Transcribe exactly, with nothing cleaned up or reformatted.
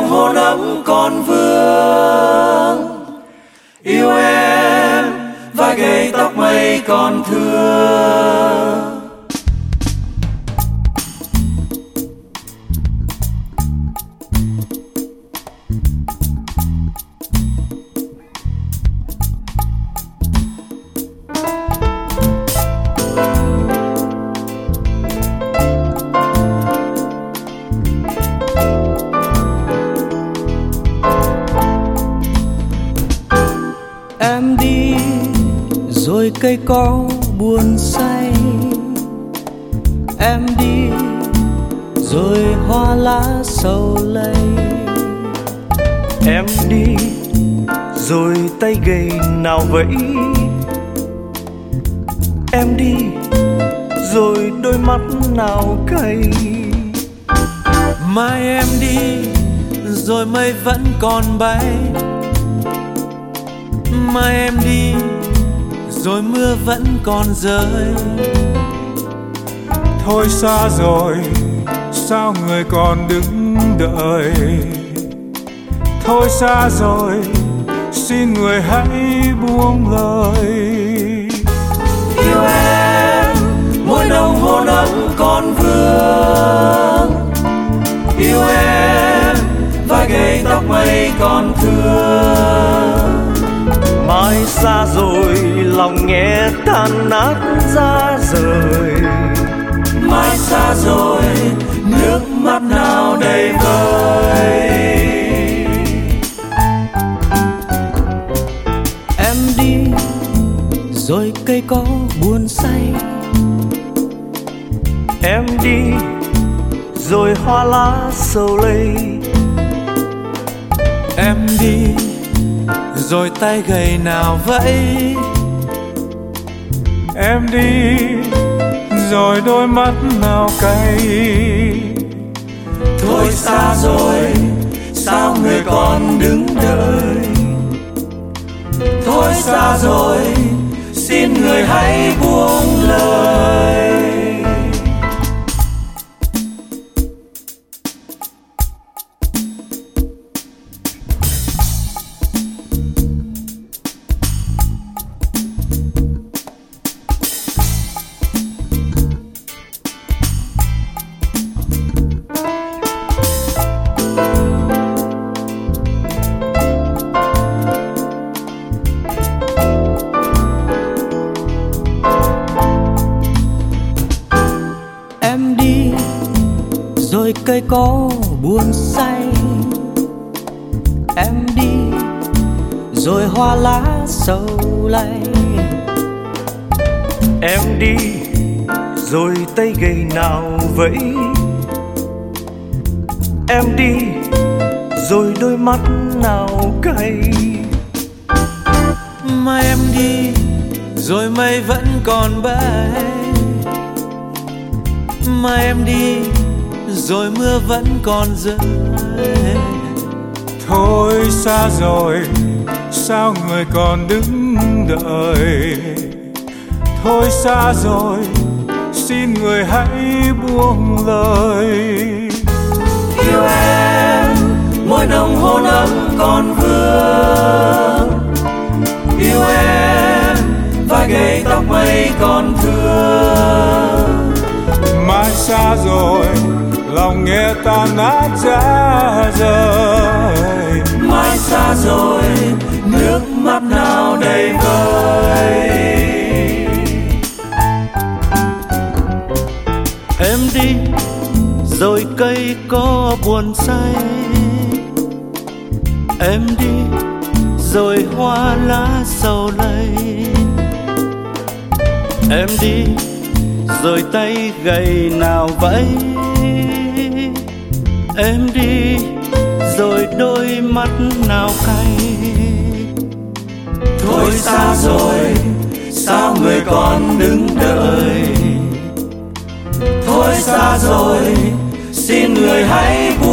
nồng hôn ấm còn vương. Yêu em và gầy tóc mây còn thưa. Em đi rồi cây có buồn say, em đi rồi hoa lá sầu lây. Em đi rồi tay gầy nào vẫy, em đi rồi đôi mắt nào cay. Mai em đi rồi mây vẫn còn bay, mai em đi rồi mưa vẫn còn rơi. Thôi xa rồi sao người còn đứng đợi. Thôi xa rồi xin người hãy buông lời. Yêu em môi nồng hôn ấm còn vương. Yêu em và gầy tóc mây còn thưa. Mai xa rồi lòng nghe tan nát ra rời. Mai xa rồi nước mắt nào đầy vơi. Em đi rồi cây có buồn say, Em đi rồi hoa lá sầu lây. em đi rồi tay gầy nào vẫy. Em đi rồi đôi mắt nào cay. Thôi xa rồi sao người còn đứng đợi. Thôi xa rồi xin người hãy buông lời. Em đi rồi cây có buồn say, em đi rồi hoa lá sầu lay. Em đi rồi tay gầy nào vẫy. Em đi rồi đôi mắt nào cay. Mai em đi rồi mây vẫn còn bay, mai em đi rồi mưa vẫn còn rơi. Thôi xa rồi sao người còn đứng đợi. Thôi xa rồi xin người hãy buông lời. Yêu em môi nồng hôn ấm còn vương. Yêu em và gầy tóc mây còn thưa. Mai xa rồi lòng nghe tan nát ra rời. Mai xa rồi nước mắt nào đầy vơi. Em đi rồi cây có buồn say, em đi rồi hoa lá sầu lây. Em đi rồi tay gầy nào vẫy. Em đi rồi đôi mắt nào cay. Thôi xa rồi sao người còn đứng đợi. Thôi xa rồi xin người hãy